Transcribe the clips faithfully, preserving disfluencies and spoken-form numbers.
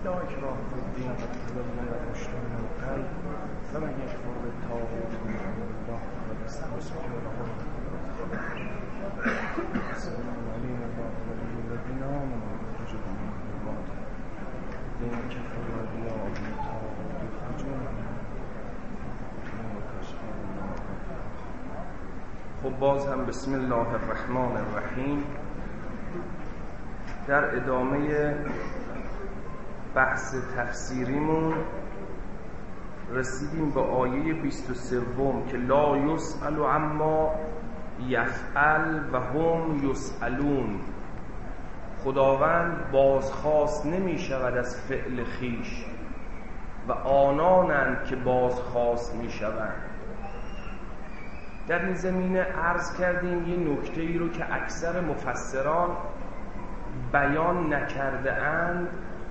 لا اکراه فی الدین قد تبین الرشد من الغی فمن یکفر بالطاغوت فإن الله قد استمسک بالعروة السلام علی الله ولی الذین آمنوا یخرجهم من الظلمات الذین کفروا بالطاغوت یخرجونهم من النور. خب باز هم بسم الله الرحمن الرحیم. در ادامه بحث تفسیریمون رسیدیم به آیه بیست و سه که لا یسأل عما یفعل و هم یسألون. خداوند بازخواست نمی شود از فعل خیش و آنانند که بازخواست می شوند. در این زمینه عرض کردیم یه نکته ای رو که اکثر مفسران بیان نکرده اند،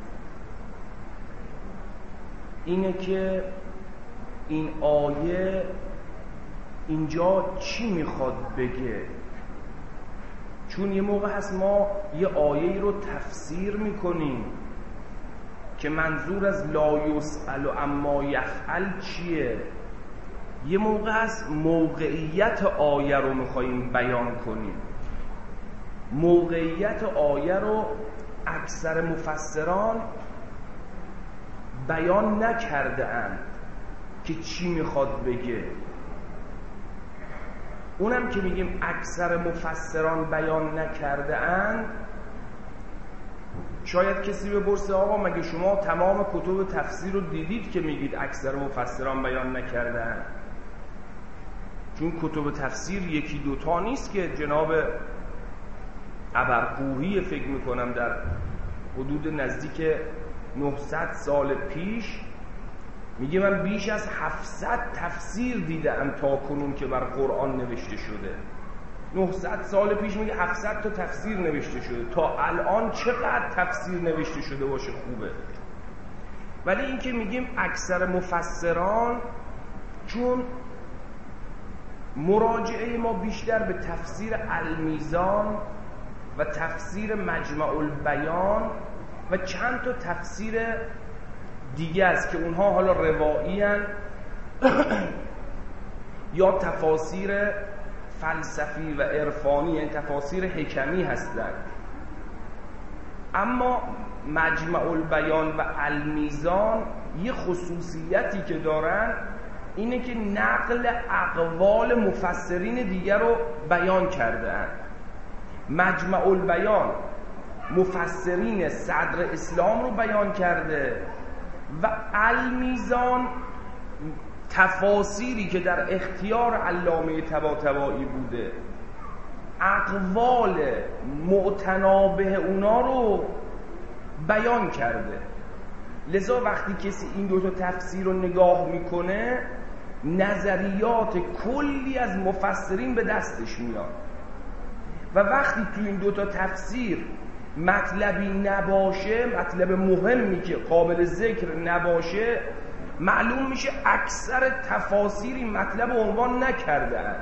اینه که این آیه اینجا چی میخواد بگه. چون یه موقع هست ما یه آیه رو تفسیر میکنیم که منظور از لا یسأل اما یفعل چیه، یه موقع هست موقعیت آیه رو میخواییم بیان کنیم. موقعیت آیه رو اکثر مفسران بیان نکرده اند که چی میخواد بگه. اونم که میگیم اکثر مفسران بیان نکرده اند، شاید کسی بپرسه آقا مگه شما تمام کتب تفسیر رو دیدید که میگید اکثر مفسران بیان نکرده اند؟ چون کتب تفسیر یکی دوتا نیست که جناب ابرقوهی فکر میکنم در حدود نزدیک نهصد سال پیش میگه من بیش از هفتصد تفسیر دیدم تا کنون که بر قرآن نوشته شده. نهصد سال پیش میگه هفتصد تا تفسیر نوشته شده. تا الان چقدر تفسیر نوشته شده باشه خوبه. ولی این که میگیم اکثر مفسران، چون مراجعه ما بیشتر به تفسیر المیزان و تفسیر مجمع البیان و چند تا تفسیر دیگه است که اونها حالا روایی هن یا تفاسیر فلسفی و عرفانی، یعنی تفاسیر حکمی هستند. اما مجمع البیان و المیزان یه خصوصیتی که دارن اینه که نقل اقوال مفسرین دیگر رو بیان کردن. مجمع البیان مفسرین صدر اسلام رو بیان کرده و المیزان تفاسیری که در اختیار علامه طباطبایی بوده، اقوال معتنابه اونا رو بیان کرده. لذا وقتی کسی این دو تا تفسیر رو نگاه میکنه نظریات کلی از مفسرین به دستش میاد و وقتی تو این دو تا تفسیر مطلبی نباشه، مطلب مهمی که قابل ذکر نباشه، معلوم میشه اکثر تفاسیر این مطلب عنوان نکردن.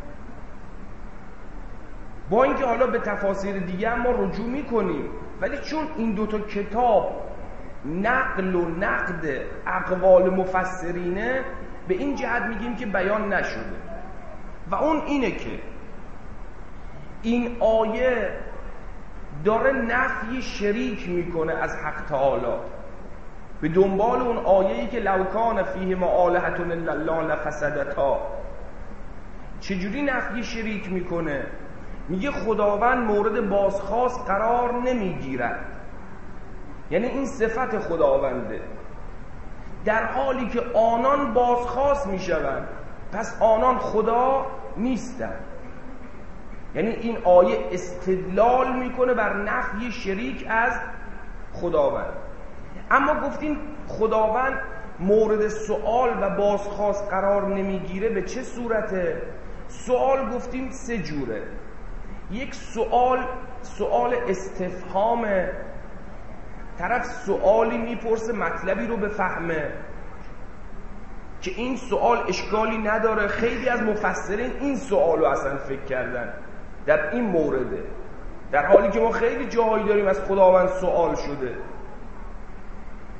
با اینکه حالا به تفاسیر دیگه هم ما رجوع میکنیم، ولی چون این دو تا کتاب نقل و نقد اقوال مفسرینه، به این جهت میگیم که بیان نشده. و اون اینه که این آیه داره نفی شریک میکنه از حق تعالی، به دنبال اون آیه‌ای که لو کان فیهما آلهة الا الله لفسدتا. چجوری نفی شریک میکنه؟ میگه خداوند مورد بازخواست قرار نمیگیرد، یعنی این صفت خداونده، در حالی که آنان بازخواست میشوند، پس آنان خدا نیستند. یعنی این آیه استدلال میکنه بر نفی شریک از خداوند. اما گفتیم خداوند مورد سوال و بازخواست قرار نمیگیره به چه صورته؟ سوال گفتیم سه جوره. یک سوال سوال استفهام، طرف سوالی میپرسه مطلبی رو بفهمه که این سوال اشکالی نداره. خیلی از مفسرین این سوال رو اصلا فکر کردن در این مورده، در حالی که ما خیلی جاهایی داریم از خداوند سوال شده.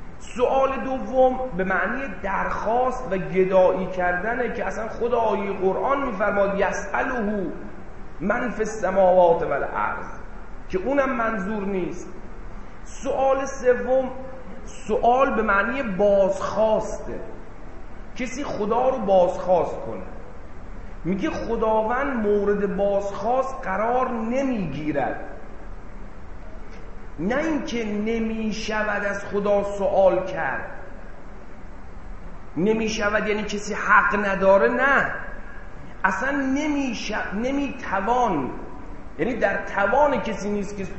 دوم به معنی درخواست و گدایی کردنه که اصلا خود آیه قرآن میفرماد یسأله من فی السماوات و الارض، که اونم منظور نیست. سوال سوم سوال به معنی بازخواسته، کسی خدا رو بازخواست کنه. میگه خداوند مورد بازخواست قرار نمیگیرد، نه اینکه نمیشود از خدا سوال کرد. نمیشود یعنی کسی حق نداره، نه، اصلا نمیشود، نمیتوان، یعنی در توان کسی نیست که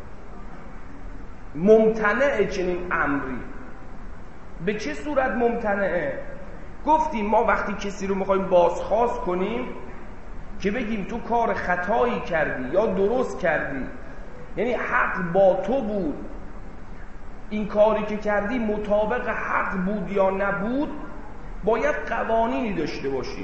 ممتنعه چنین امری. به چه صورت ممتنعه؟ گفتیم ما وقتی کسی رو میخوایم بازخواست کنیم که بگیم تو کار خطایی کردی یا درست کردی، یعنی حق با تو بود، این کاری که کردی مطابق حق بود یا نبود، باید قوانینی داشته باشیم.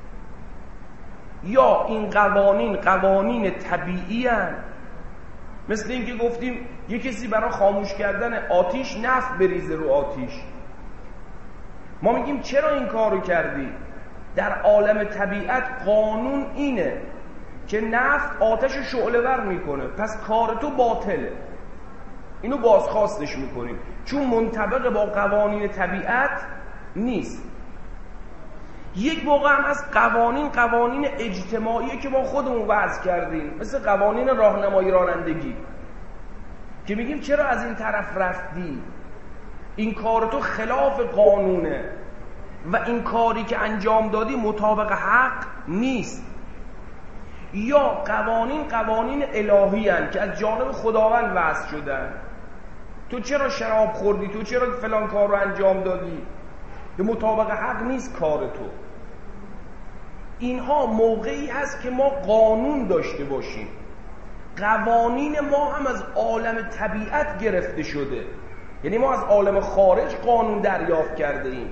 یا این قوانین قوانین طبیعی هستند، مثل این که گفتیم یه کسی برای خاموش کردن آتیش نفت بریزه رو آتیش، ما میگیم چرا این کارو کردی؟ در عالم طبیعت قانون اینه که نفت آتش شعله ور میکنه، پس کار تو باطله. اینو بازخواستش میکنیم چون منطبق با قوانین طبیعت نیست. یک موقع هم از قوانین قوانین اجتماعی که ما خودمون وضع کردیم، مثل قوانین راهنمایی رانندگی، که میگیم چرا از این طرف رفتی، این کار تو خلاف قانونه و این کاری که انجام دادی مطابق حق نیست. یا قوانین قوانین الهی هستند که از جانب خداوند وضع شدن، تو چرا شراب خوردی، تو چرا فلان کار رو انجام دادی، که مطابق حق نیست کار تو. اینها موقعی هست که ما قانون داشته باشیم. قوانین ما هم از عالم طبیعت گرفته شده، یعنی ما از عالم خارج قانون دریافت کرده ایم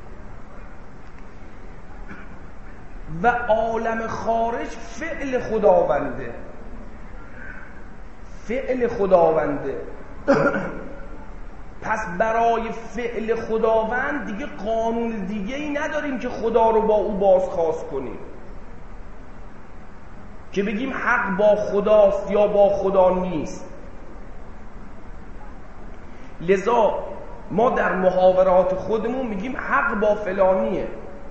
و عالم خارج فعل خداونده، فعل خداونده. پس برای فعل خداوند دیگه قانون دیگه ای نداریم که خدا رو با او بازخواست کنیم، که بگیم حق با خداست یا با خدا نیست. لذا ما در محاورات خودمون میگیم حق با فلانیه،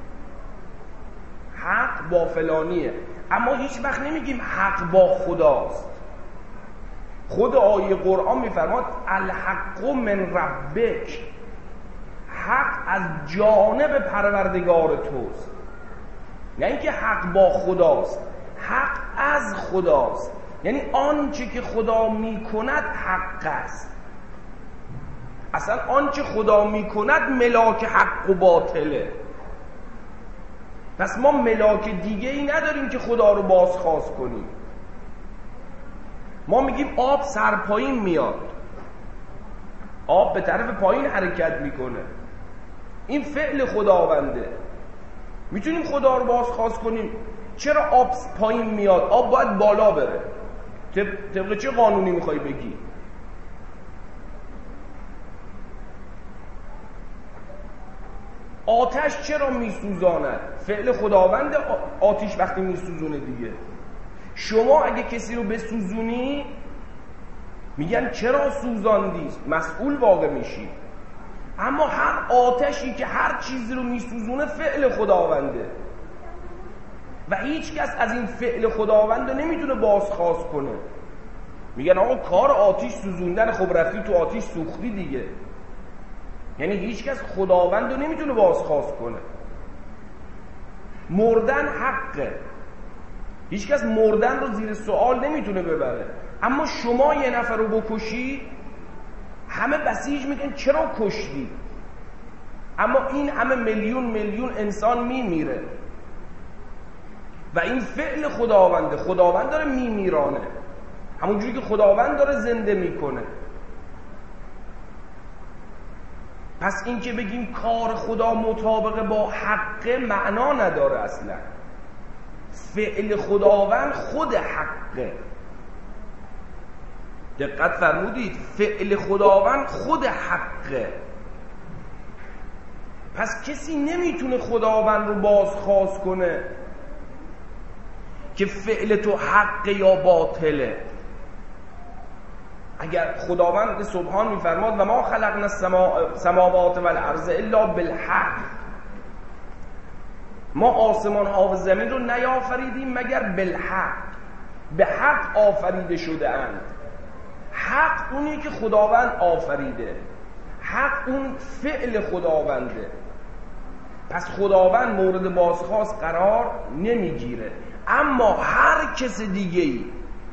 حق با فلانیه، اما هیچ وقت نمیگیم حق با خداست. خود آیه قرآن میفرماد الحق من ربک، حق از جانب پروردگار توست، نه اینکه حق با خداست، حق از خداست، یعنی آنچه که خدا میکند حق است. اصلا آنچه خدا میکند ملاک حق و باطله. پس ما ملاک دیگه ای نداریم که خدا رو بازخواست کنیم. ما میگیم آب سر پایین میاد، آب به طرف پایین حرکت میکنه، این فعل خداونده. میتونیم خدا رو بازخواست کنیم چرا آب پایین میاد، آب باید بالا بره، طبق چه قانونی میخوای بگی؟ آتش چرا میسوزاند؟ فعل خداوند آتش وقتی میسوزونه دیگه. شما اگه کسی رو بسوزونی میگن چرا سوزاندی، مسئول واقع میشی. اما هر آتشی که هر چیزی رو میسوزونه فعل خداونده و هیچ کس از این فعل خداوند رو نمیتونه بازخواست کنه. میگن آقا کار آتش سوزوندن، خب رفتی تو آتش سوختی دیگه. یعنی هیچ کس خداوند رو نمیتونه بازخواست کنه. مردن حقه، هیچ کس مردن رو زیر سوال نمیتونه ببره. اما شما یه نفر رو بکشی همه بسیج میگن چرا کشتی، اما این همه میلیون میلیون انسان میمیره و این فعل خداونده. خداوند داره میمیرانه، همونجوری که خداوند داره زنده میکنه. پس این که بگیم کار خدا مطابق با حق معنا نداره. اصلا فعل خداوند خود حقه. دقت فرمودید؟ فعل خداوند خود حقه. پس کسی نمیتونه خداوند رو بازخواست کنه که فعل تو حق یا باطله. اگر خداوند سبحان میفرماد و ما خلقنا السماوات والارض الا بالحق، ما آسمان ها و زمین رو نیافریدیم مگر بالحق، به حق آفریده شده اند. حق اونی که خداوند آفریده، حق اون فعل خداونده. پس خداوند مورد بازخواست قرار نمیگیره. اما هر کس دیگه‌ای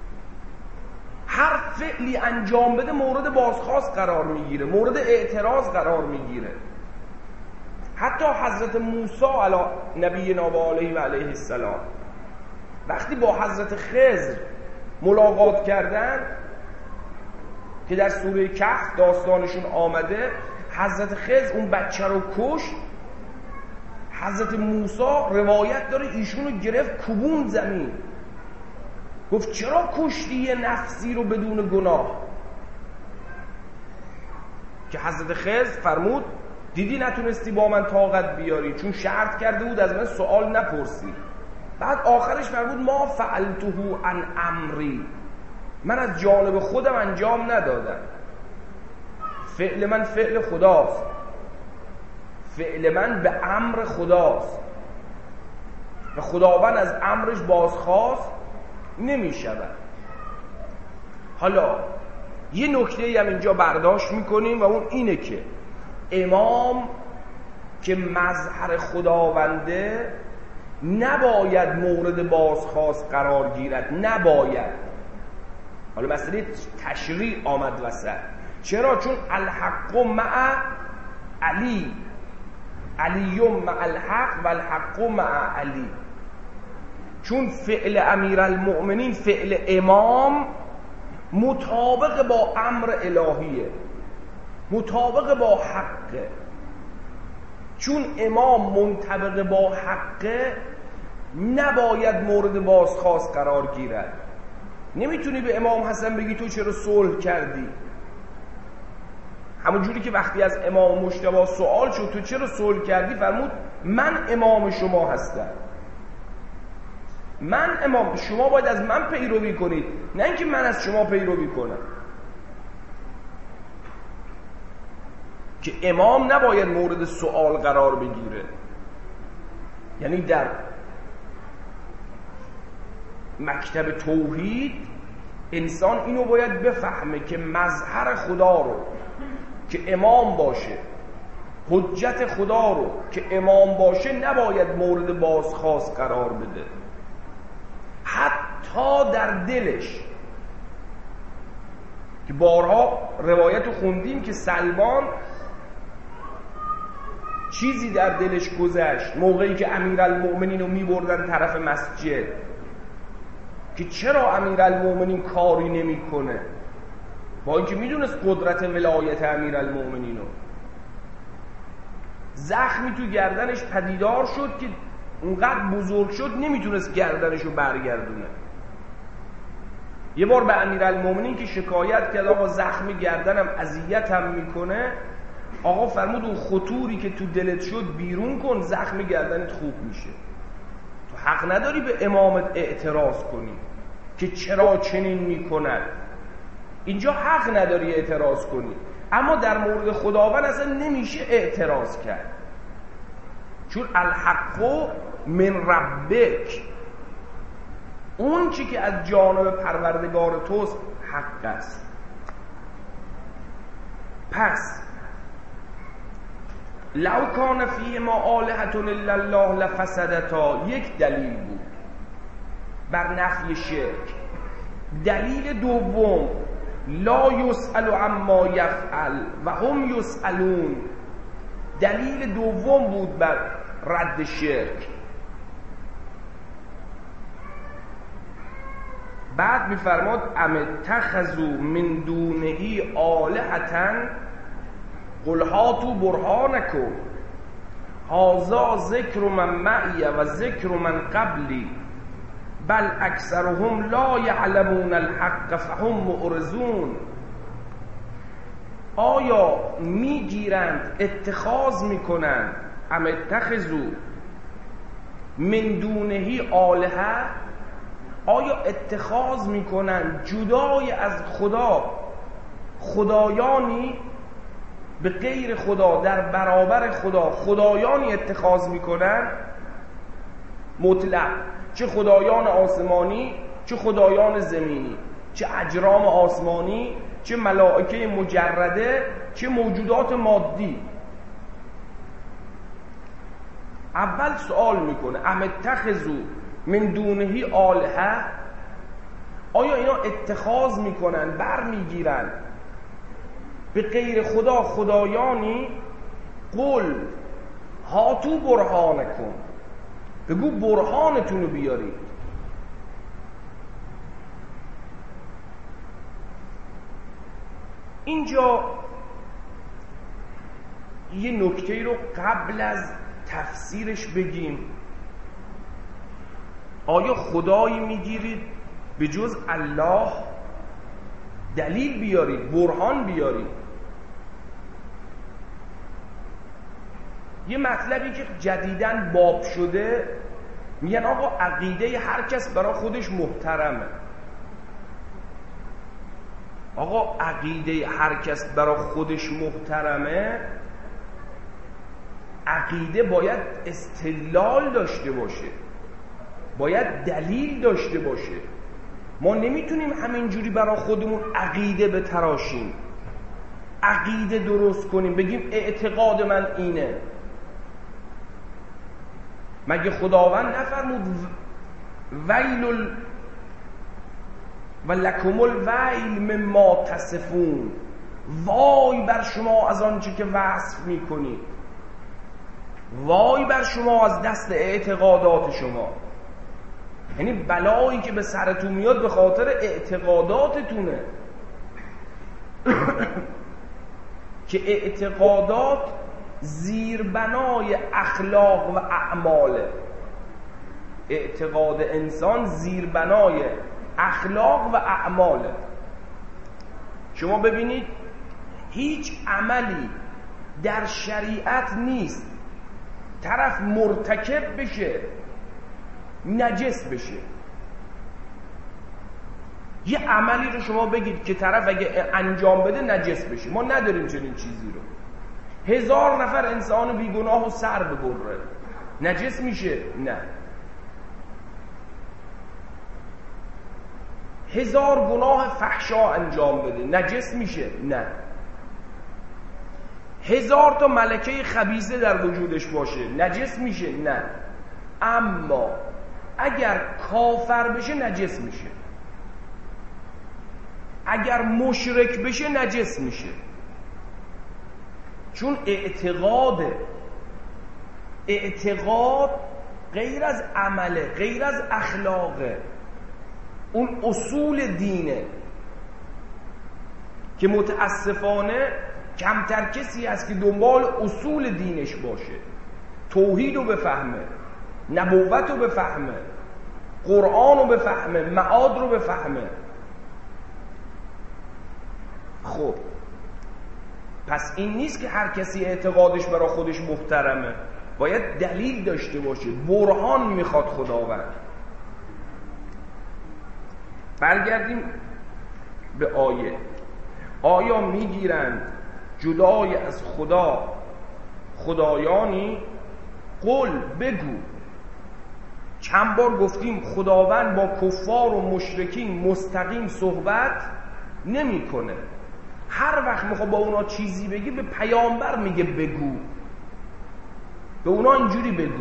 هر فعلی انجام بده مورد بازخواست قرار میگیره، مورد اعتراض قرار میگیره. حتی حضرت موسی علی نبینا و علیه و علیه السلام وقتی با حضرت خضر ملاقات کردن که در سوره کهف داستانشون آمده، حضرت خضر اون بچه رو کشت. حضرت موسی روایت داره ایشونو گرفت کوبون زمین، گفت چرا کشتی یه نفسی رو بدون گناه؟ که حضرت خضر فرمود دیدی نتونستی با من طاقت بیاری، چون شرط کرده بود از من سوال نپرسی. بعد آخرش فرمود ما فعلته عن امری، من از جانب خودم انجام ندادم، فعل من فعل خداست، فعل من به امر خداست و خداوند از امرش بازخواست نمی شود. حالا یه نکته هم اینجا برداشت میکنیم و اون اینه که امام که مظهر خداونده نباید مورد بازخواست قرار گیرد، نباید. حالا مسئله تشریع آمد وسط. چرا؟ چون الحق مع علی، علی مع الحق و الحق مع علی. چون فعل امیرالمؤمنین، فعل امام مطابق با امر الهیه، مطابق با حقه. چون امام منطبق با حقه نباید مورد بازخواست قرار گیرد. نمیتونی به امام حسن بگی تو چرا صلح کردی، همون جوری که وقتی از امام مجتبی سوال شد تو چرا صلح کردی، فرمود من امام شما هستم، من امام، شما باید از من پیروی کنید، نه اینکه من از شما پیروی کنم. که امام نباید مورد سوال قرار بگیره. یعنی در مکتب توحید انسان اینو باید بفهمه که مظهر خدا رو که امام باشه، حجت خدا رو که امام باشه نباید مورد بازخواست قرار بده. حتی در دلش، که بارها روایت رو خوندیم که سلمان چیزی در دلش گذشت موقعی که امیرالمؤمنین رو میبردن طرف مسجد، که چرا امیرالمؤمنین کاری نمیکنه، با اینکه میدونست قدرت ولایت امیرالمؤمنین رو. زخمی تو گردنش پدیدار شد که اونقدر بزرگ شد نمیتونست گردنش رو برگردونه. یه بار به امیرالمؤمنین که شکایت کرد آقا زخمی گردنم اذیتم میکنه، آقا فرمود اون خطوری که تو دلت شد بیرون کن، زخم گردنت خوب میشه. تو حق نداری به امامت اعتراض کنی که چرا چنین میکند، اینجا حق نداری اعتراض کنی. اما در مورد خداوند اصلا نمیشه اعتراض کرد، چون الحق من ربک، اون چی که از جانب پروردگار توست حق است. پس لو کان فیه ما آلهة الا الله لفسدتا، یک دلیل بود بر نفی شرک. دلیل دوم لا یسأل عما یفعل و هم یسألون، دلیل دوم بود بر رد شرک. بعد میفرماد ام اتخذوا من دونه آلهة قل هاتوا برهانکم هذا ذکر من معی و ذکر من قبلی بل اکثرهم لا یعلمون الحق فهم معرضون. آیا میگیرند، اتخاذ میکنند ام اتخذوا من دونه آلهه، آیا اتخاذ میکنن جدای از خدا خدایانی، به غیر خدا در برابر خدا خدایانی اتخاذ میکنن مطلق، چه خدایان آسمانی چه خدایان زمینی، چه اجرام آسمانی چه ملائکه مجرده چه موجودات مادی. اول سوال میکنه ام اتخذوا من دونه آلهه، آیا اینا اتخاذ میکنن برمیگیرن به غیر خدا خدایانی؟ قل هاتو برهانکم، بگو برهانتون رو بیارید. اینجا یه نکته رو قبل از تفسیرش بگیم. آیا خدایی میگیرید به جز الله؟ دلیل بیارید، برهان بیارید. یه مطلبی که جدیداً باب شده، میگن آقا عقیده هر کس برای خودش محترمه. آقا عقیده هر کس برای خودش محترمه، عقیده باید استدلال داشته باشه، باید دلیل داشته باشه. ما نمیتونیم همینجوری برای خودمون عقیده بتراشیم، عقیده درست کنیم بگیم اعتقاد من اینه. مگه خداوند نفرمود ویل و لکم الویل مما تصفون، وای بر شما از آنچه که وصف میکنید، وای بر شما از دست اعتقادات شما. یعنی بلایی که به سرتون میاد به خاطر اعتقاداتتونه که اعتقادات زیربنای اخلاق و اعماله. اعتقاد انسان زیربنای اخلاق و اعماله. شما ببینید هیچ عملی در شریعت نیست طرف مرتکب بشه نجس بشه. یه عملی رو شما بگید که طرف اگه انجام بده نجس بشه، ما نداریم چنین چیزی رو. هزار نفر انسان بیگناه و سر ببره نجس میشه؟ نه. هزار گناه فحشا انجام بده نجس میشه؟ نه. هزار تا ملکه خبیثه در وجودش باشه نجس میشه؟ نه. اما اگر کافر بشه نجس میشه، اگر مشرک بشه نجس میشه. چون اعتقاده، اعتقاد غیر از عمله، غیر از اخلاقه، اون اصول دینه که متاسفانه کمتر کسی هست که دنبال اصول دینش باشه، توحید رو بفهمه، نبوت رو بفهمه، قرآن رو بفهمه، معاد رو بفهمه. خب پس این نیست که هر کسی اعتقادش برای خودش محترمه، باید دلیل داشته باشه، برهان میخواد خداوند. برگردیم به آیه. آیا میگیرند جدای از خدا خدایانی؟ قل بگو. چند بار گفتیم خداوند با کفار و مشرکین مستقیم صحبت نمیکنه. هر وقت میخواد با اونا چیزی بگی به پیامبر میگه بگو، به اونا اینجوری بگو.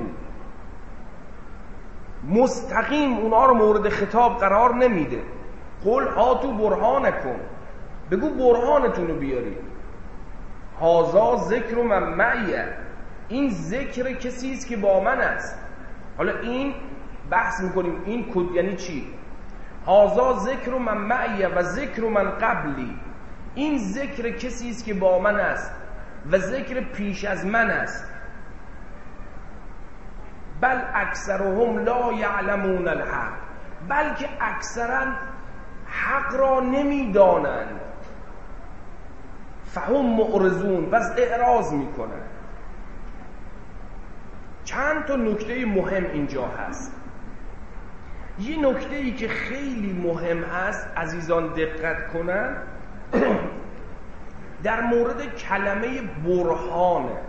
مستقیم اونا رو مورد خطاب قرار نمیده. قل هاتو برهانکم، بگو برهانتون رو بیارید. هازا ذکر من معیه، این ذکر کسی است که با من است. حالا این بحث میکنیم این کد یعنی چی؟ هازا ذکر من معیه و ذکر من قبلی، این ذکر کسی است که با من است و ذکر پیش از من است. بل اکثرهم لا یعلمون الحق، بلکه اکثرا حق را نمیدانند. فهم معرضون، بس اعراض میکنند. چند تا نکته مهم اینجا هست. یه نکته ای که خیلی مهم هست عزیزان دقت کنن در مورد کلمه برهانه.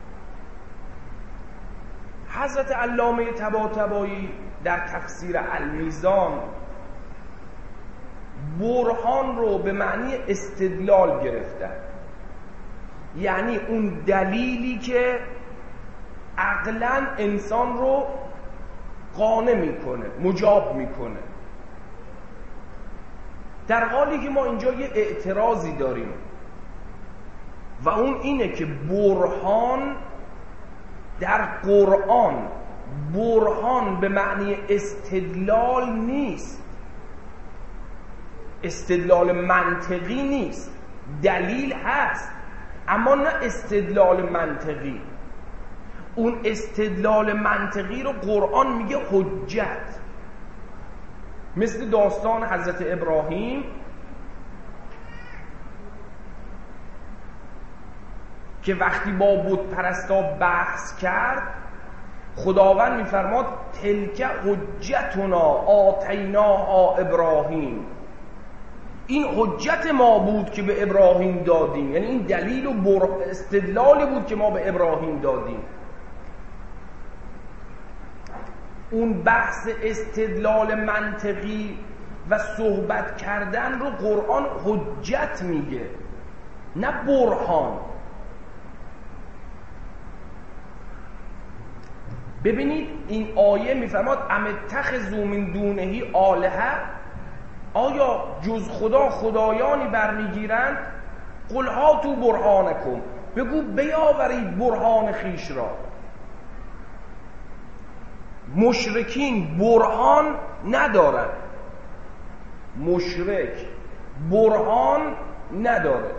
حضرت علامه طباطبایی در تفسیر المیزان برهان رو به معنی استدلال گرفتن، یعنی اون دلیلی که عقلاً انسان رو قانع میکنه، مجاب میکنه. در حالی که ما اینجا یه اعتراضی داریم و اون اینه که برهان در قرآن برهان به معنی استدلال نیست، استدلال منطقی نیست. دلیل هست اما نه استدلال منطقی. اون استدلال منطقی رو قرآن میگه حجت. مثل داستان حضرت ابراهیم که وقتی با بت پرستا بحث کرد خداوند میفرماد تلک حجتنا آتیناها ابراهیم، این حجت ما بود که به ابراهیم دادیم، یعنی این دلیل و بر... استدلالی بود که ما به ابراهیم دادیم. اون بحث استدلال منطقی و صحبت کردن رو قرآن حجت میگه، نه برهان. ببینید این آیه میفرماد ام اتخذوا من دونه آلهه، آیا جز خدا خدایانی برمیگیرند؟ قل هاتوا برهانکم، بگو بیاورید برهان خیش را. مشرکین برهان ندارن، مشرک برهان نداره.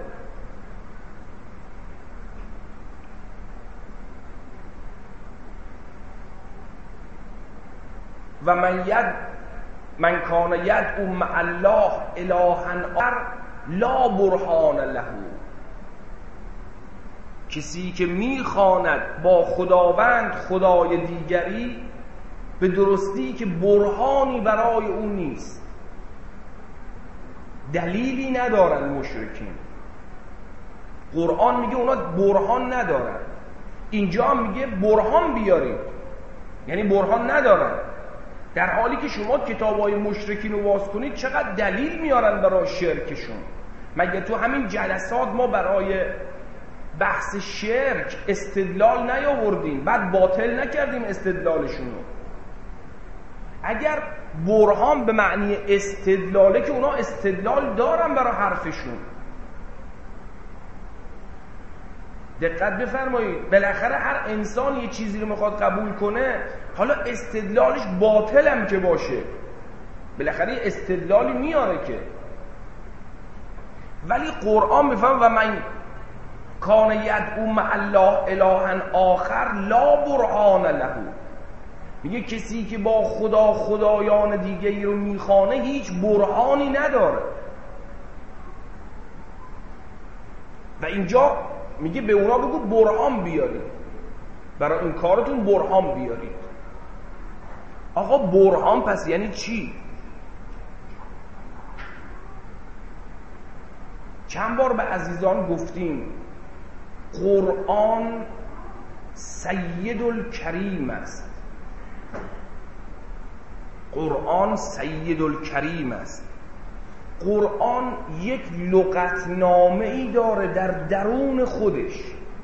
و من ید من کان یدعو مع الله الها آخر لا برهان له، کسی که میخواند با خداوند خدای دیگری به درستی که برهانی برای اون نیست، دلیلی ندارن. مشرکین قرآن میگه اونا برهان ندارن، اینجا هم میگه برهان بیارید، یعنی برهان ندارن. در حالی که شما کتابای مشرکین رو واز کنید چقدر دلیل میارن برای شرکشون. مگه تو همین جلسات ما برای بحث شرک استدلال نیاوردیم، بعد باطل نکردیم استدلالشون رو؟ اگر برهان به معنی استدلاله که اونا استدلال دارن برای حرفشون. دقت بفرمایید، بالاخره هر انسان یه چیزی رو میخواد قبول کنه، حالا استدلالش باطل هم که باشه بالاخره استدلالی میاره که. ولی قرآن میفهم و من کان یدعو مع الله الها آخر لا برهان له، میگه کسی که با خدا خدایان دیگری رو میخوانه هیچ برهانی نداره. و اینجا میگه به اونا بگو برهان بیارید، برای این کارتون برهان بیارید. آقا برهان پس یعنی چی؟ چند بار به عزیزان گفتیم قرآن سید الکریم است، قرآن سید الکریم است. قرآن یک لغتنامه ای داره در درون خودش.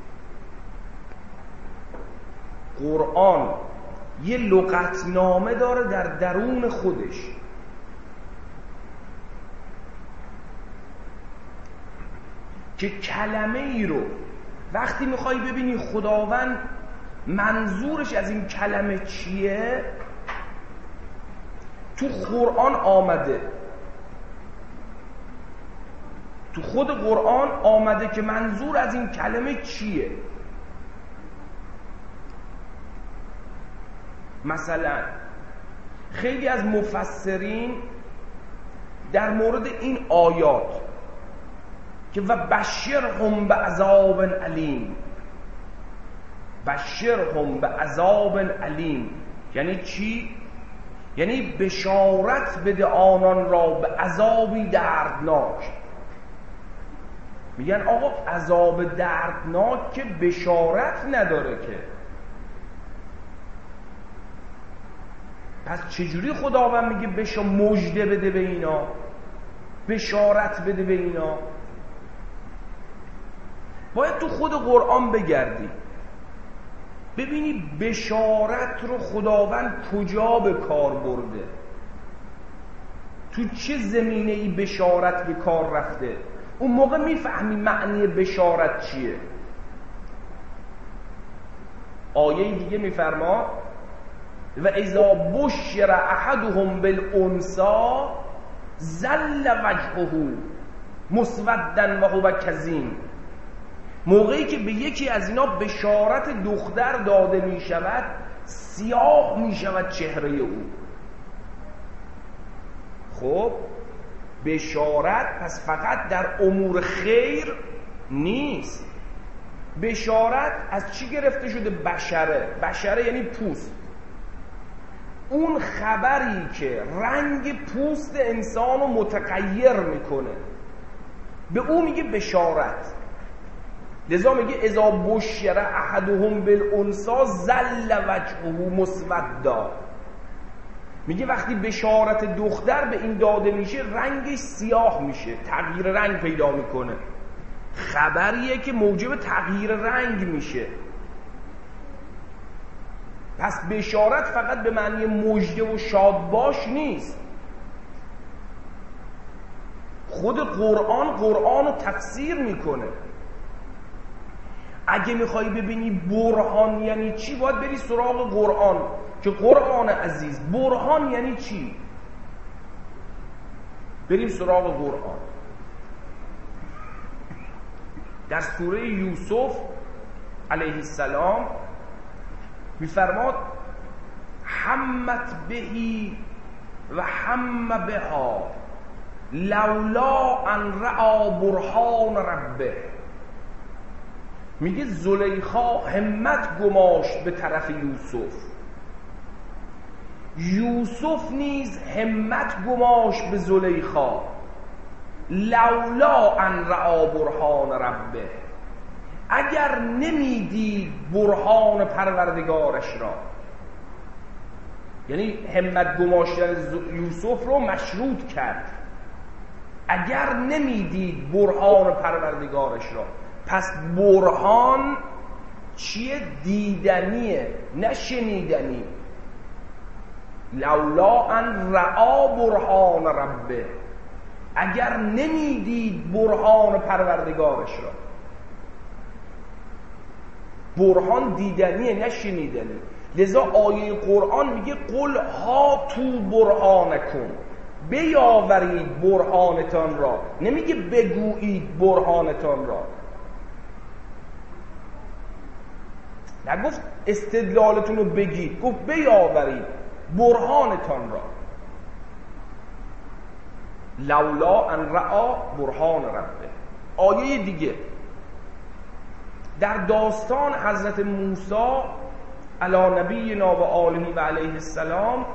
قرآن یک لغتنامه داره در درون خودش که کلمه ای رو وقتی میخوای ببینی خداوند منظورش از این کلمه چیه، تو قرآن آمده، تو خود قرآن آمده که منظور از این کلمه چیه. مثلا خیلی از مفسرین در مورد این آیات که و بشرهم بعذاب علیم، بشرهم به عذاب علیم. یعنی چی؟ یعنی بشارت بده آنان را به عذابی دردناک. میگن آقا عذاب دردناک که بشارت نداره که، پس چجوری خداوند میگه بشا مژده بده به اینا، بشارت بده به اینا؟ باید تو خود قرآن بگردی ببینی بشارت رو خداوند کجا به کار برده، تو چه زمینه ای بشارت به کار رفته. اون موقع میفهمی معنی بشارت چیه. آیه دیگه میفرما و اذا بشر احدهم بالانثى ظل وجهه مسودا و هو کظیم. موقعی که به یکی از اینا بشارت دختر داده می شود سیاه می شود چهره او. خب بشارت پس فقط در امور خیر نیست. بشارت از چی گرفته شده؟ بشره. بشره یعنی پوست. اون خبری که رنگ پوست انسان رو متغیر میکنه به اون میگه بشارت. لذا میگه اذا بشر احدهم بالانثى ظل وجهه مسودا. میگه وقتی بشارت دختر به این داده میشه رنگش سیاه میشه، تغییر رنگ پیدا میکنه. خبریه که موجب تغییر رنگ میشه. پس بشارت فقط به معنی مژده و شادباش نیست. خود قرآن قرآن رو تفسیر میکنه. اگه میخوای ببینی برهان یعنی چی باید بری سراغ قرآن، که قرآن عزیز برهان یعنی چی؟ بریم سراغ قرآن. در سوره یوسف علیه السلام میفرماد همت بهی و هم بها لولا ان رأى برهان ربه. میگه زلیخا همت گماشت به طرف یوسف، یوسف نیز همت گماشت به زلیخا لولا ان رأى برهان ربه. اگر نمیدید برهان پروردگارش را، یعنی همت گماشتن یوسف رو مشروط کرد، اگر نمیدید برهان پروردگارش را. پس برهان چیه؟ دیدنیه نه شنیدنی. لولا ان رأى برهان ربه، اگر نمیدید برهان پروردگارش را. برهان دیدنیه نه شنیدنی. لذا آیه قرآن میگه قل هاتوا برهانکم، بیاورید برهانتان را. نمیگه بگویید برهانتان را. نگفت استدلالتون رو بگید، گفت بیاورید برهانتان را. لولا ان رأى برهان ربه. آیه دیگه در داستان حضرت موسی علی نبینا و آله و علیه السلام،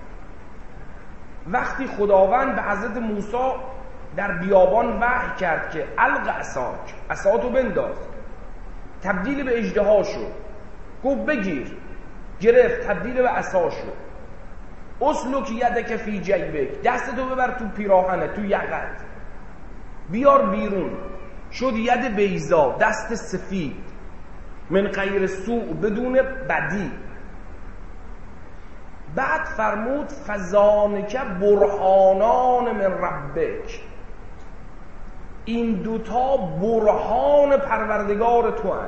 وقتی خداوند به حضرت موسی در بیابان وحی کرد که الق عصاک، عصاتو بنداز، تبدیل به اژدها شد. گفت بگیر، گرفت، تبدیل به عصا شد. اسلک یدک فی جیبک، دستتو ببر تو پیراهنه، تو یقت، بیار بیرون. شد ید بیضا، دست سفید، من غیر سوء، بدون بدی. بعد فرمود فذانک برهانان من ربک، این دوتا برهان پروردگار تو هن.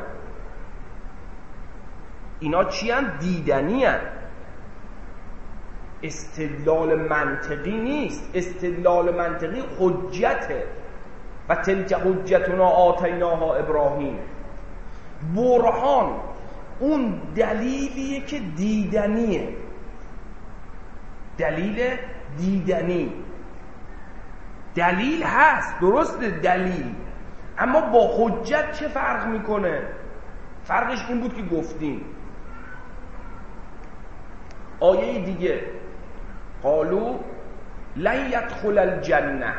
اینا چی هن؟ دیدنی هن. استدلال منطقی نیست. استدلال منطقی حجته. و تلک حجتنا آتیناها ابراهیم. برهان اون دلیلیه که دیدنیه، دلیل دیدنی. دلیل هست، درسته دلیل، اما با حجت چه فرق میکنه؟ فرقش این بود که گفتیم. آیه دیگه قالو لن يدخل الجنه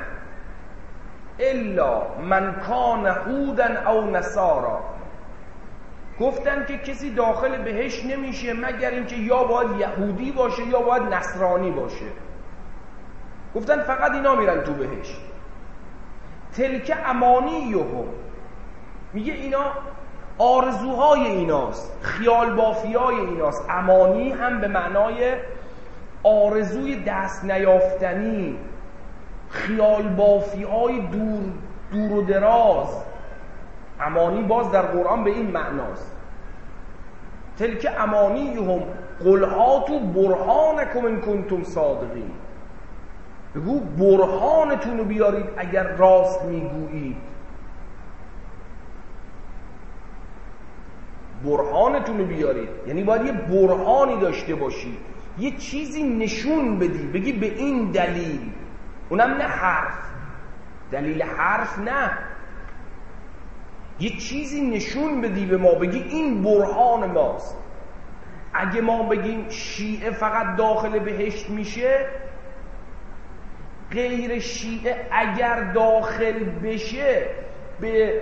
الا من کان هودا او نصارا، گفتن که کسی داخل بهشت نمیشه مگر اینکه یا باید یهودی باشه یا باید نصرانی باشه. گفتن فقط اینا میرن تو بهشت. تلک امانیهم، میگه اینا آرزوهای ایناست، خیال بافیای ایناست. امانی هم به معنای آرزوی دست نیافتنی، خیال بافیای دور دور و دراز. امانی باز در قرآن به این معناست. تلک امانیهم قل هاتوا برهانکم ان کنتم صادقین، بگو برهانتون رو بیارید اگر راست میگویید. برهانتون رو بیارید یعنی باید یه برهانی داشته باشی، یه چیزی نشون بدی، بگی به این دلیل، اونم نه حرف، دلیل حرف نه، یه چیزی نشون بدی به ما، بگی این برهان ماست. اگه ما بگیم شیعه فقط داخل بهشت میشه، غیر شیعه اگر داخل بشه به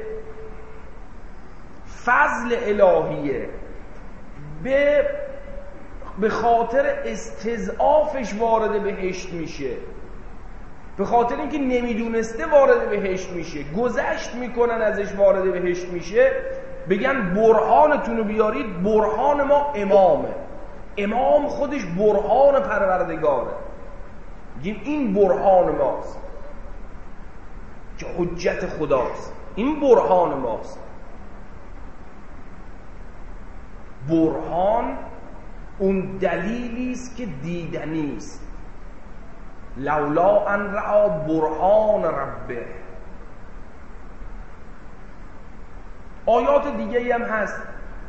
فضل الهیه، به به خاطر استضعافش وارد بهشت میشه، به خاطر اینکه نمیدونسته وارد بهشت میشه، گذشت میکنن ازش وارد بهشت میشه، بگن برهانتون رو بیارید. برهان ما امامه، امام خودش برهان پروردگاره، بگیم این برهان ماست که حجت خداست، این برهان ماست. برهان اون دلیلی است که دیدنی است. لولا ان رأى برهان ربه. آیات دیگه هم هست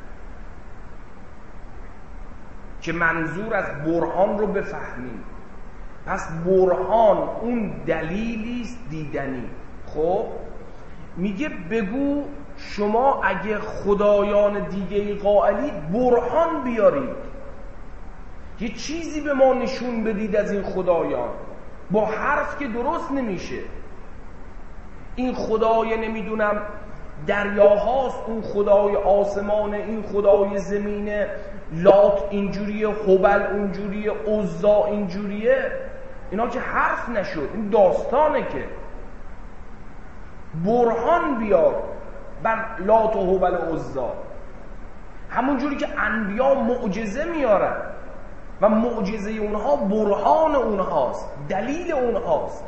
که منظور از برهان رو بفهمیم. پس برهان اون دلیلی است دیدنی. خب میگه بگو شما اگه خدایان دیگه قائلید برهان بیارید، یه چیزی به ما نشون بدید از این خدایان. با حرف که درست نمیشه. این خدای نمیدونم دریاهاست، اون خدای آسمان، این خدای زمینه، لات اینجوریه، هبل اونجوریه، عزا اینجوریه، اینا که حرف نشد، این داستانه. که برهان بیار بر لات و هبل و عزا، همون جوری که انبیا معجزه میارن و معجزه اونها برهان اونهاست، دلیل اونهاست.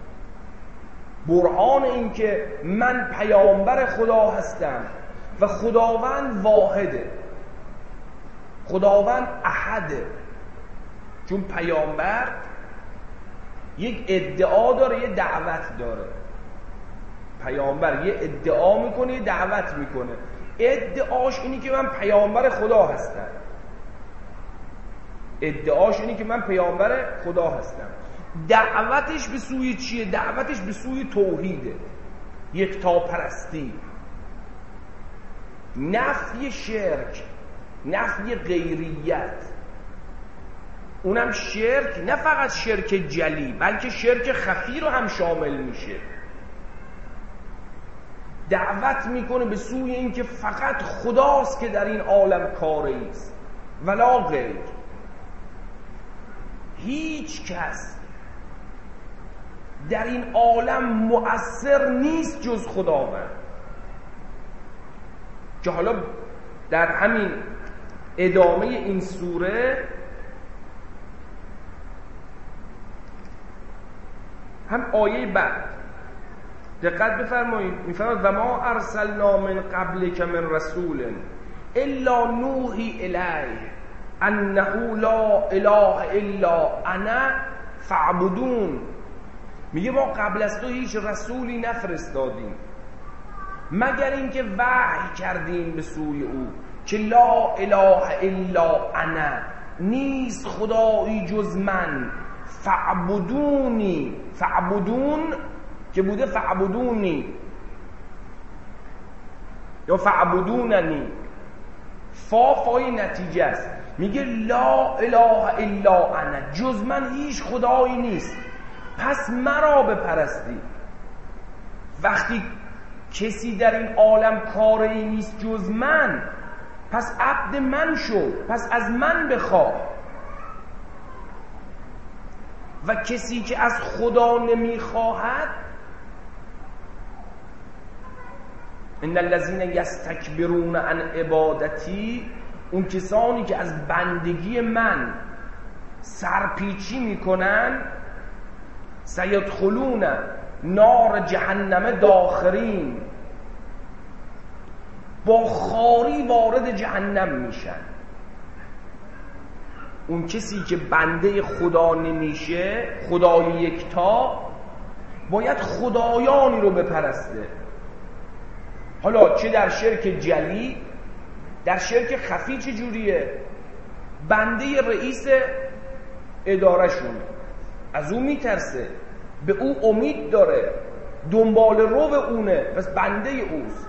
برهان این که من پیامبر خدا هستم و خداوند واحده، خداوند احده. چون پیامبر یک ادعا داره، یه دعوت داره. پیامبر یه ادعا میکنه، یه دعوت میکنه. ادعاش اینی که من پیامبر خدا هستم، ادعاش اینی که من پیامبر خدا هستم. دعوتش به سوی چیه؟ دعوتش به سوی توحیده، یکتاپرستی، نفی شرک، نفی غیریت. اونم شرک نه فقط شرک جلی، بلکه شرک خفی رو هم شامل میشه. دعوت میکنه به سوی این که فقط خداست که در این عالم کاری است، ولا غیر. هیچ کس در این عالم مؤثر نیست جز خداوند. که حالا در همین ادامه این سوره هم آیه بعد دقت بفرمایید، میفرماید و ما ارسلنا من قبلک من رسول الا نوحی الیه انه لا اله الا انا فاعبدون. میگه ما قبل از تو هیچ رسولی نفرستادیم مگر اینکه وحی کردیم به سوی او که لا اله الا انا، نیست خدایی جز من، فاعبدونی، فاعبدون که بوده فاعبدونی یا فاعبدوننی، فا فای نتیجه است. میگه لا اله الا انا، جز من هیچ خدایی نیست، پس مرا بپرستی. وقتی کسی در این عالم کاری نیست جز من، پس عبد من شو، پس از من بخواه. و کسی که از خدا نمیخواهد، ان الذين یستکبرون عن عبادتی، اون کسانی که از بندگی من سرپیچی میکنن، سیدخلون نار جهنم داخرین، با خاری وارد جهنم میشن. اون کسی که بنده خدا نمیشه، خدای یکتا، باید خدایانی رو بپرسته. حالا چه در شرک جلی، در شرک خفی چجوریه؟ بنده رئیس ادارهشون از اون میترسه، به او امید داره، دنبال رو به اونه، پس بنده اوست.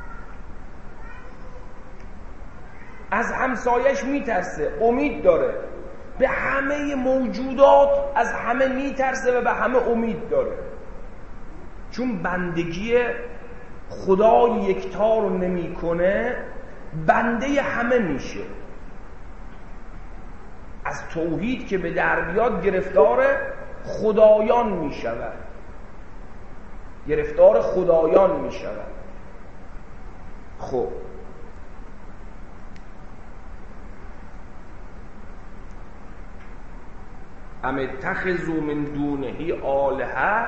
از همسایش میترسه، امید داره، به همه موجودات از همه میترسه و به همه امید داره. چون بندگی خدای یکتا رو نمی کنه، بنده همه میشه. از توحید که به در بیاد گرفتار خدایان میشود، گرفتار خدایان میشود. خب ام اتخذوا من دونه آلهه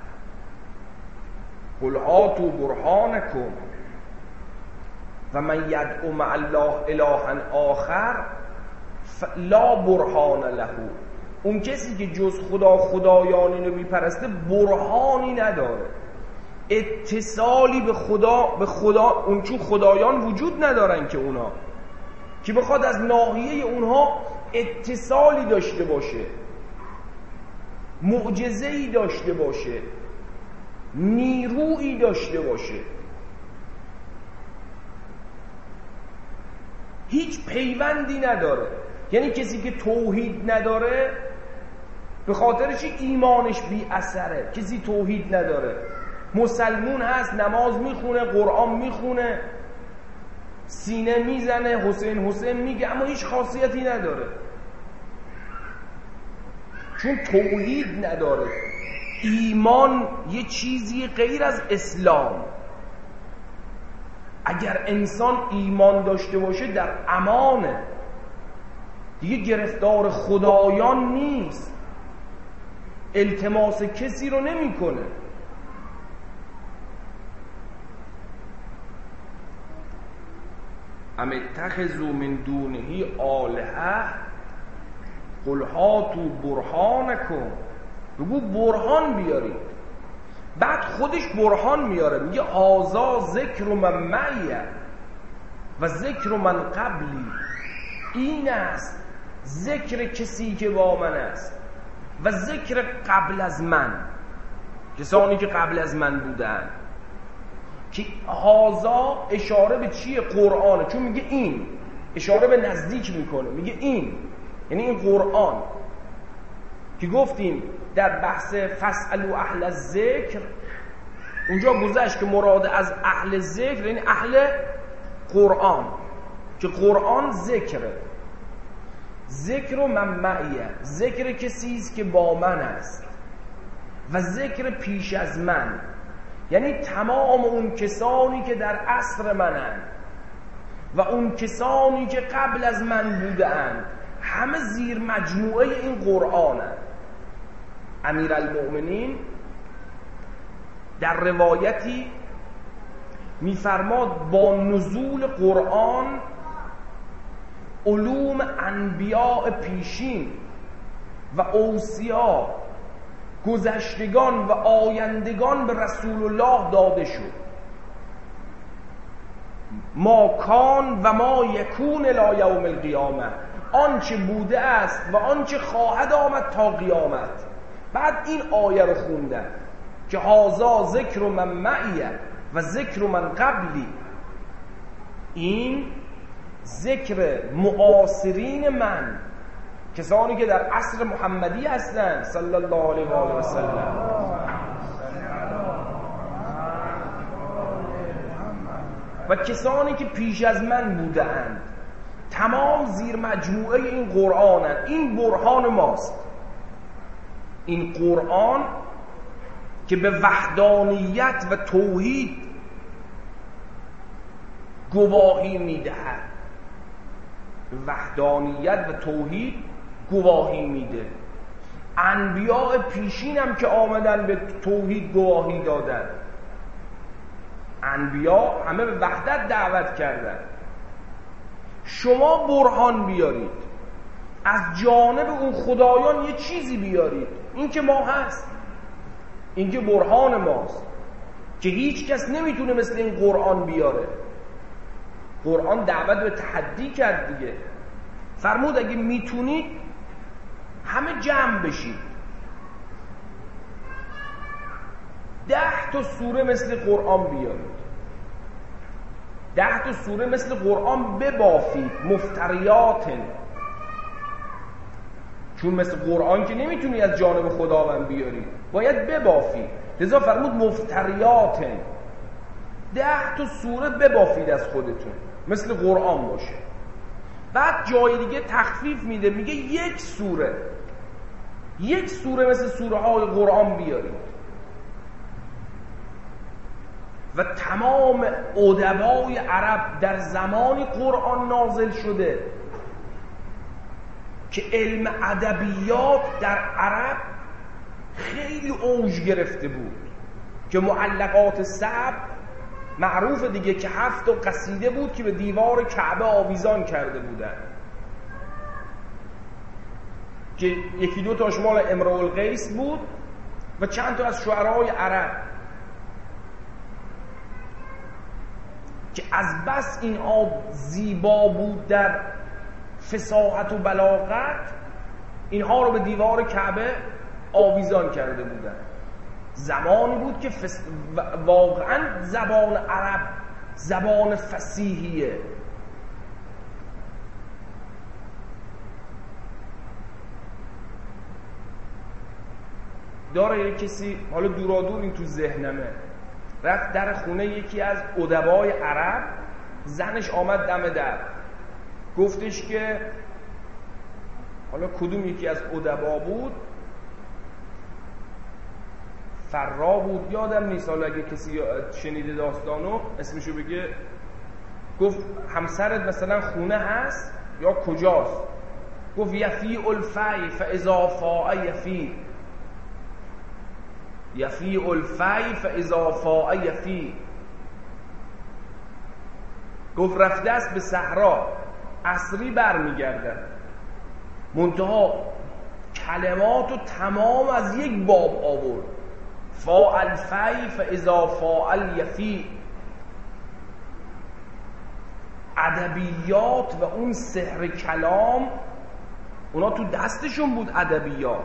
قل هاتوا برهانکم و من یدعو مع الله الها آخر لا برهان له. اون کسی که جز خدا خدایانی رو میپرسته برهانی نداره، اتصالی به خدا به خدا اون چون خدایان وجود ندارن که اونا که بخواد از ناحیه اونها اتصالی داشته باشه، معجزه‌ای داشته باشه، نیرویی داشته باشه. هیچ پیوندی نداره. یعنی کسی که توحید نداره به خاطرش ایمانش بی اثره. کسی توحید نداره، مسلمون هست، نماز میخونه، قرآن میخونه، سینه میزنه، حسین حسین میگه، اما هیچ خاصیتی نداره چون توحید نداره. ایمان یه چیزی غیر از اسلام. اگر انسان ایمان داشته باشه در امانه، دیگه گرفتار خدایان نیست، التماس کسی رو نمی کنه. ام اتخذوا من دونه آلهه قل هاتوا برهانکم، بگو برهان بیارید. بعد خودش برهان میاره، میگه هذا ذکر من معی و ذکر من قبلی. این است ذکر کسی که با من است و ذکر قبل از من، کسانی که قبل از من بودن. که هذا اشاره به چیه؟ قرآنه. چون میگه این، اشاره به نزدیک میکنه، میگه این یعنی این قرآن که گفتیم در بحث فاسألوا اهل الذکر اونجا گذشت که مراد از اهل ذکر یعنی اهل قرآن، که قرآن ذکره. ذکر من معیه، ذکر کسیست که با من است و ذکر پیش از من، یعنی تمام اون کسانی که در عصر منند و اون کسانی که قبل از من بودند، همه زیر مجموعه این قرآنند. امیرالمؤمنین در روایتی میفرماد با نزول قرآن علوم انبیاء پیشین و اوصیا، گذشتگان و آیندگان به رسول الله داده شد. ما کان و ما یکون الی یوم القیامه، آنچه بوده است و آنچه خواهد آمد تا قیامت. بعد این آیه رو خوندن که هذا ذکر من معی و ذکر من قبلی. این ذکر معاصرین من، کسانی که در عصر محمدی هستند صلی الله علیه و آله و سلم، و کسانی که پیش از من بودند، تمام زیر مجموعه این قرآنند. این برهان ماست. این قرآن که به وحدانیت و توحید گواهی میدهد، به وحدانیت و توحید گواهی میده. انبیاء پیشین هم که آمدن به توحید گواهی دادن. انبیا همه به وحدت دعوت کردن. شما برهان بیارید، از جانب اون خدایان یه چیزی بیارید. این که ما هست، این که برهان ماست که هیچ کس نمیتونه مثل این قرآن بیاره. قرآن دعوت به تحدی کرد دیگه. فرمود اگه میتونید همه جمع بشید، ده تا سوره مثل قرآن بیارید، ده تا سوره مثل قرآن ببافید، مفتریات، چون مثل قرآن که نمیتونی از جانب خداوند بیاری، باید ببافید. لذا فرمود مفتریات، ده تا سوره ببافید از خودتون مثل قرآن باشه. بعد جای دیگه تخفیف میده، میگه یک سوره یک سوره مثل سوره های قرآن بیارید. و تمام ادبای عرب در زمانی قرآن نازل شده که علم ادبیات در عرب خیلی اوج گرفته بود، که معلقات سبع معروف دیگه که هفت و قصیده بود که به دیوار کعبه آویزان کرده بودن، که یکی دو تاش مال امرؤ القیس بود و چند تا از شعرای عرب، که از بس این آب زیبا بود در فصاحت و بلاغت، اینها رو به دیوار کعبه آویزان کرده بودن. زمانی بود که فس... واقعا زبان عرب زبان فصیحیه. داره یک کسی، حالا دورادور این تو ذهنمه، رفت در خونه یکی از ادبای عرب، زنش آمد دم در، گفتش که حالا کدوم یکی از ادبا بود، فرا بود یادم نیست، حالا اگه کسی شنیده داستانو اسمشو بگه. گفت همسرت مثلا خونه هست یا کجاست؟ گفت یفیع الفی فاذا فاء یفیع، یفیع الفی فاذا فاء یفیع. گفت رفته است به صحرا، عصری برمیگردد، منتها کلماتو تمام از یک باب آورد، فاء الفی فاذا فاء الیفیع. ادبیات و اون سحر کلام اونا تو دستشون بود. ادبیات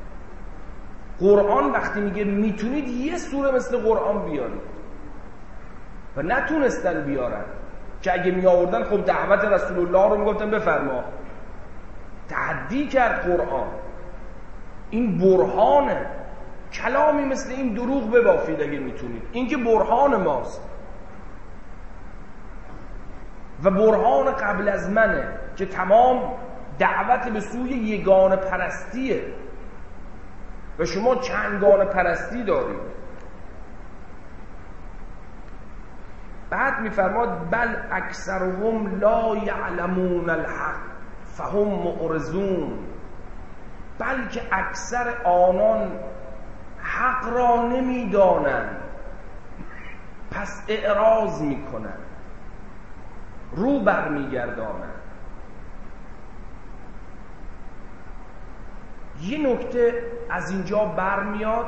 قرآن وقتی میگه میتونید یه سوره مثل قرآن بیارید، و نتونستن بیارن، که اگه می آوردن خب دعوت رسول الله رو میگفتن بفرما. تحدی کرد قرآن. این برهانه، کلامی مثل این دروغ ببافید اگه میتونید. این که برهان ماست و برهان قبل از منه که تمام دعوت به سوی یگانه پرستیه و شما چندگانه پرستی دارید. بعد میفرماد بل اکثرهم لا یعلمون الحق فهم معرضون، بلکه اکثر آنان حق را نمیدانند پس اعراض میکنند، رو برمیگردانند. یه نکته از اینجا برمیاد،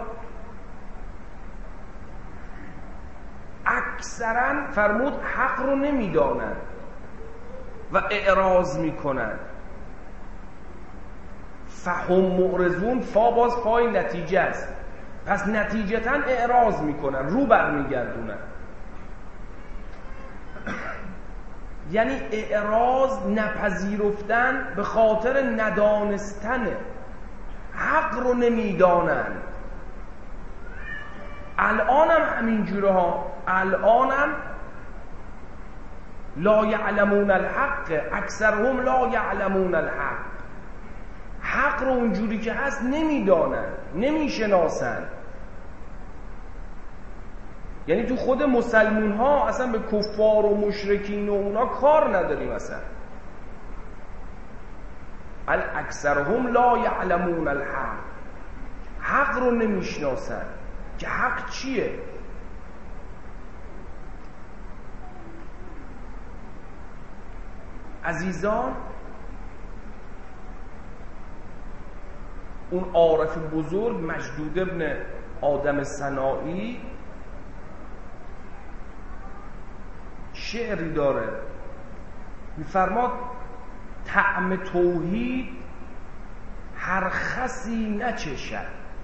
اکثرا فرمود حق رو نمیدانند و اعراض میکنند. فهم معرضون، فا باز فای نتیجه است، پس نتیجتا اعراض میکنن، رو برمیگردونن. یعنی اعراض، نپذیرفتن به خاطر ندانستن حق رو نمیدانند. الانم همین جوره ها، الانم لا یعلمون الحق، اکثرهم لا یعلمون الحق. حق رو اونجوری که هست نمیدانن، نمیشناسن. یعنی تو خود مسلمون ها اصلا به کفار و مشرکین و اونا کار نداریم اصلا. اکثرهم لا یعلمون الحق، حق رو نمیشناسن که حق چیه. عزیزان، اون عارف بزرگ مجدود ابن آدم سنایی شعری داره، میفرماد طعم توحید هر خسی نچشد،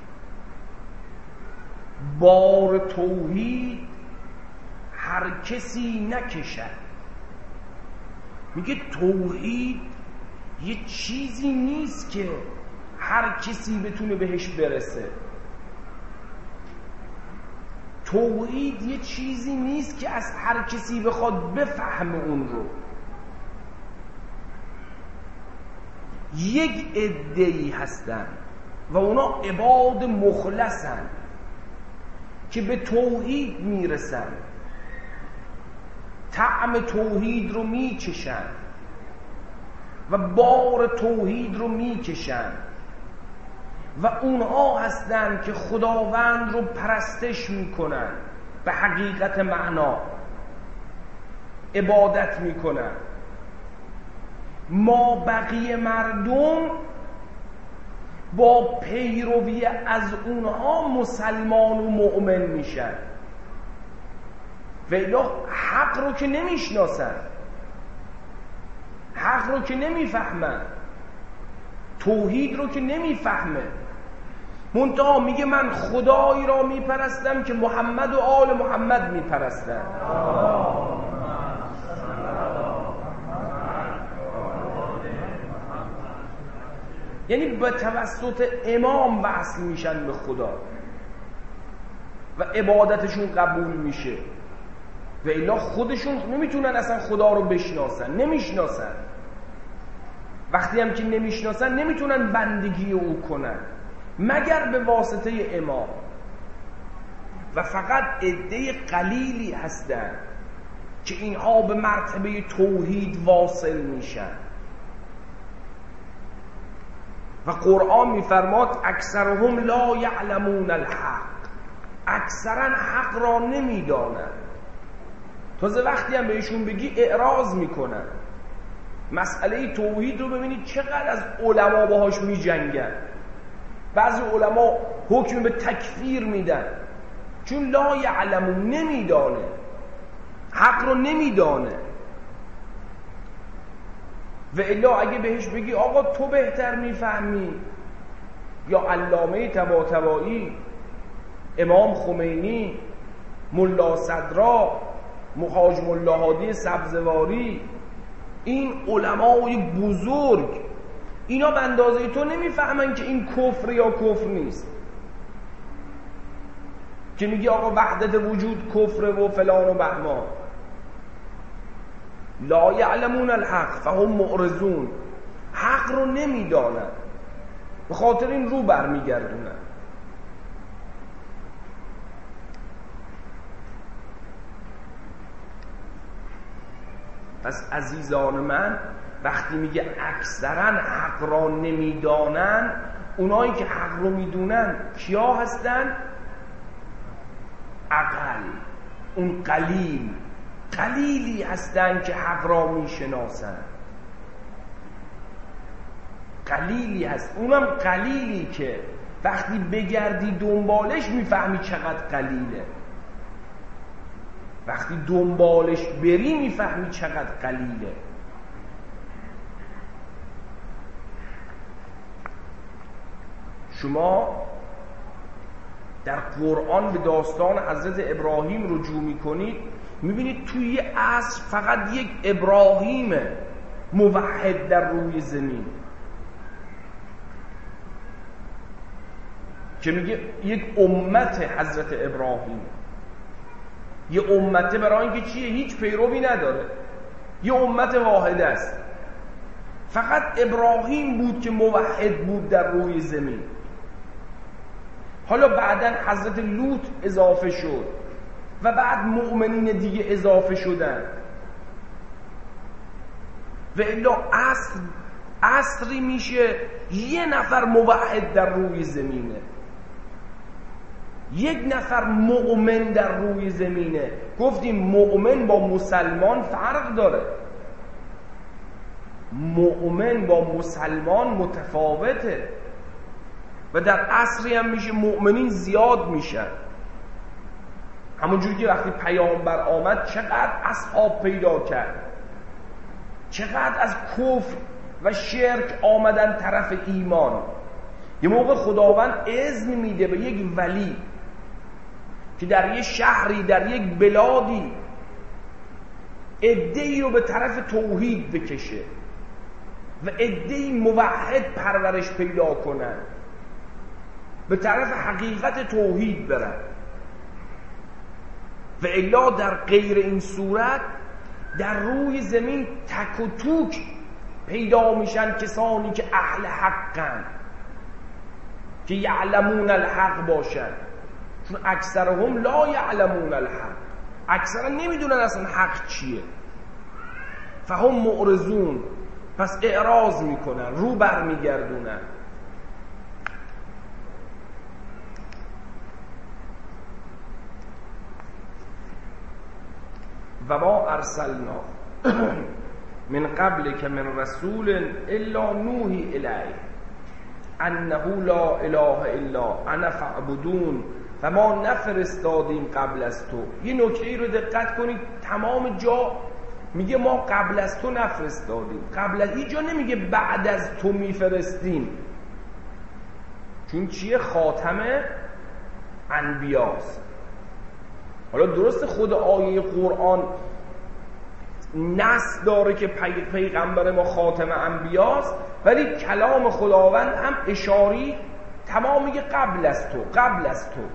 بار توحید هر کسی نکشد. میگه توحید یه چیزی نیست که هر کسی بتونه بهش برسه. توحید یه چیزی نیست که از هر کسی بخواد بفهمه اون رو. یک عده‌ای هستن و اونا عباد مخلصن که به توحید میرسن، طعم توحید رو میچشن و بار توحید رو میکشن و اونها هستن که خداوند رو پرستش میکنن، به حقیقت معنا عبادت میکنن. ما بقیه مردم با پیروی از اونها مسلمان و مؤمن میشن، ولی حق رو که نمیشناسن، حق رو که نمیفهمن، توحید رو که نمیفهمه. منتها میگه من خدایی را میپرستم که محمد و آل محمد میپرستن. یعنی به توسط امام وصل میشن به خدا و عبادتشون قبول میشه، و الا خودشون نمیتونن اصلا خدا رو بشناسن، نمیشناسن. وقتی هم که نمیشناسن نمیتونن بندگی او کنن مگر به واسطه امام. و فقط عده قلیلی هستن که اینها به مرتبه توحید واصل میشن. و قرآن میفرماد اکثرهم لا یعلمون الحق، اکثرا حق را نمیدانند. تازه وقتی هم بهشون بگی اعراض میکنن. مسئله توحید رو ببینید چقدر از علما باهاش میجنگن. بعضی علما حکم به تکفیر میدن چون لا یعلمون، نمیدانه، حق رو نمیدانه. و الا اگه بهش بگی آقا تو بهتر میفهمی، یا علامه طباطبایی، امام خمینی، ملا صدرا، مخاج ملا هادی سبزواری، این علمای بزرگ، اینا به اندازه تو نمیفهمن که این کفر یا کفر نیست. که میگی آقا وحدت وجود کفر و فلان و بهمان. لا یعلمون الحق فهم معرضون، حق رو نمیدانن، به خاطر این رو برمیگردونن. پس عزیزان من، وقتی میگه اکثرا حق را نمیدانن، اونایی که حق رو میدونن کیا هستن؟ اقل، اون قلیل، قلیلی هستن که حق را میشناسن. قلیلی هست، اونم قلیلی که وقتی بگردی دنبالش میفهمی چقدر قلیله. وقتی دنبالش بری میفهمی چقدر قلیله. شما در قرآن به داستان حضرت ابراهیم رجوع میکنید، میبینید توی عصر فقط یک ابراهیم موحد در روی زمین که میگه یک امت حضرت ابراهیم. یه امته برای اینکه چیه؟ هیچ پیروی نداره، یه امت واحده است. فقط ابراهیم بود که موحد بود در روی زمین. حالا بعداً حضرت لوط اضافه شد و بعد مؤمنین دیگه اضافه شدن و الا عصر عصری میشه یه نفر موحد در روی زمینه، یک نفر مؤمن در روی زمینه. گفتیم مؤمن با مسلمان فرق داره، مؤمن با مسلمان متفاوته و در عصری هم میشه مؤمنین زیاد میشن. همونجوری که وقتی پیامبر آمد چقدر اصحاب پیدا کرد، چقدر از کفر و شرک آمدن طرف ایمان. یه موقع خداوند اذن میده به یک ولی که در یک شهری، در یک بلادی عده‌ای رو به طرف توحید بکشه و عده‌ای موحد پرورش پیدا کنن، به طرف حقیقت توحید برن. و الا در غیر این صورت در روی زمین تک و توک پیدا میشن کسانی که اهل حقن، که یعلمون الحق باشن، چون اکثرهم لا یعلمون الحق، اکثرا نمیدونن اصلا حق چیه. فهم معرضون، پس اعراض میکنن، رو بر میگردونن. و ما ارسلنا من قبل که من رسول الا نوحی الیه انه لا اله الا انا فاعبدون. و ما نفرستادیم قبل از تو. یه نکته ای رو دقت کنید، تمام جا میگه ما قبل از تو نفرستادیم، قبل از این جا نمیگه بعد از تو میفرستیم، چون چیه؟ خاتمه انبیاست. حالا درست خود آیه قرآن نص داره که پی پیغمبر ما خاتم انبیاست، ولی کلام خداوند هم اشاری تمام میگه قبل از تو، قبل از تو.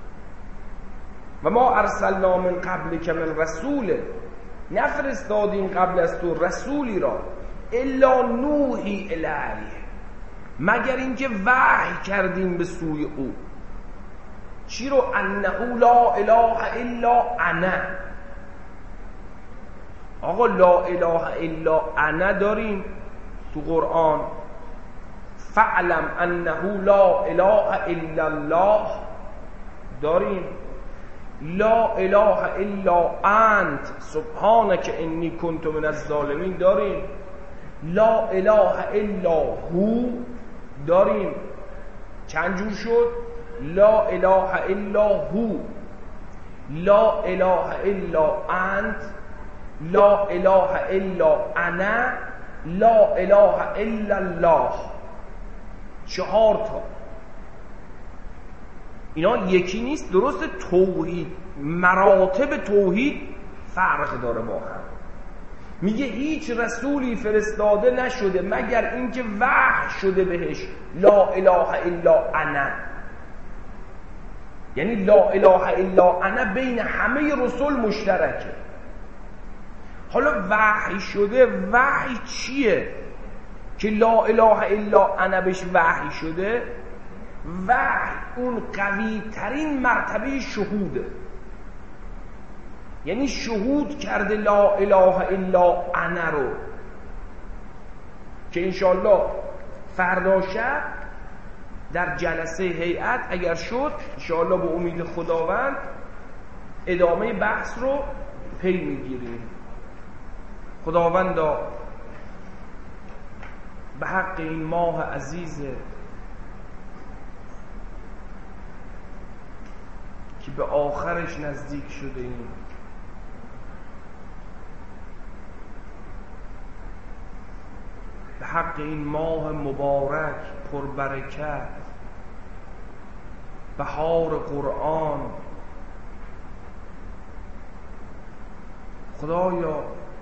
و ما ارسلنا من قبل که من رسول، نفرستادیم قبل از تو رسولی را الا نوحی الیه، مگر اینکه وحی کردیم به سوی او. چی رو؟ انه لا اله الا انا. آقا لا اله الا انا داریم تو قرآن، فعلم انه لا اله الا الله داریم، لا اله الا انت سبحانك انی کنت من الظالمین داریم، لا اله الا هو داریم. چند جور شد؟ لا اله الا هو، لا اله الا انت، لا اله الا انا، لا اله الا الله. چهار تا. اینا یکی نیست. درست توحید، مراتب توحید فرق داره با هم. میگه هیچ رسولی فرستاده نشده مگر اینکه وحی شده بهش لا اله الا انا. یعنی لا اله الا انا بین همه رسول مشترکه. حالا وحی شده، وحی چیه که لا اله الا انا بهش وحی شده؟ وحی اون قوی ترین مرتبه شهوده، یعنی شهود کرده لا اله الا انا رو، که انشالله فردا شب در جلسه هیئت اگر شد انشالله به امید خداوند ادامه بحث رو پی میگیریم. خداوندا به حق این ماه عزیز که به آخرش نزدیک شده ایم، به حق این ماه مبارک پربرکت، بهار قرآن، خدایا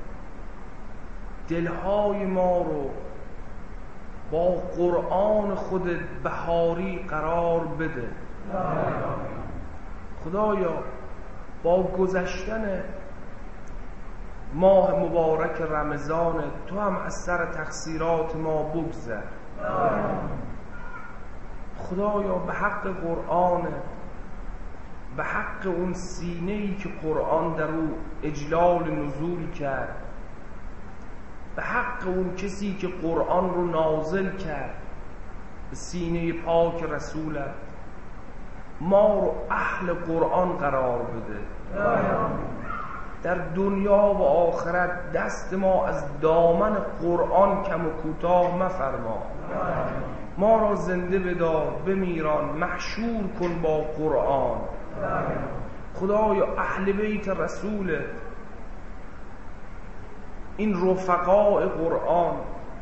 دلهای ما رو با قرآن خودت بهاری قرار بده. خدایا با گذشتن ماه مبارک رمضان تو هم از سر تقصیرات ما بگذر. خدایا به حق قرآن، به حق اون سینه‌ای که قرآن در او اجلال نزول کرد، به حق اون کسی که قرآن رو نازل کرد به سینه پاک رسولت، ما رو اهل قرآن قرار بده. در دنیا و آخرت دست ما از دامن قرآن کم و کوتاه مفرما. ما را زنده بدار، بمیران، محشور کن با قرآن. خدایا اهل بیت رسولت، این رفقاء قرآن،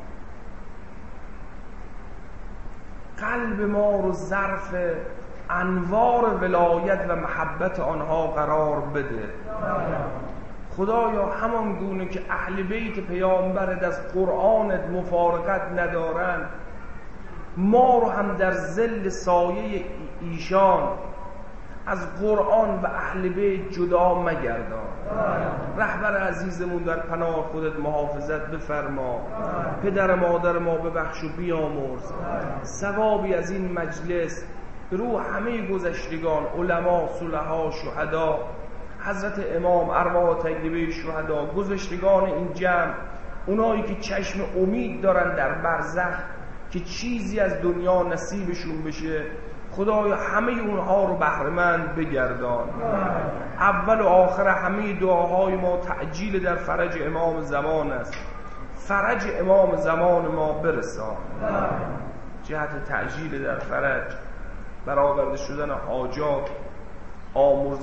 قلب ما رو ظرف انوار ولایت و محبت آنها قرار بده. خدایا همان گونه که اهل بیت پیامبرت از قرآنت مفارقت ندارند، ما رو هم در ظل سایه ایشان از قرآن و اهل بیت جدا مگردان. رهبر عزیزمون در پناه خودت محافظت بفرما. پدر مادر ما ببخش و بیامرز. ثوابی از این مجلس به روح همه گذشتگان، علما، صلحا، شهدا، حضرت امام، ارواح طیبه شهدا، گذشتگان این جمع، اونایی که چشم امید دارن در برزخ که چیزی از دنیا نصیبشون بشه، خدایا همه اونها رو بهره‌مند بگردان. اول و آخر همه دعاهای ما تعجیل در فرج امام زمان است. فرج امام زمان ما برسان. جهت تعجیل در فرج، برآورده شدن حاجات، آمرزش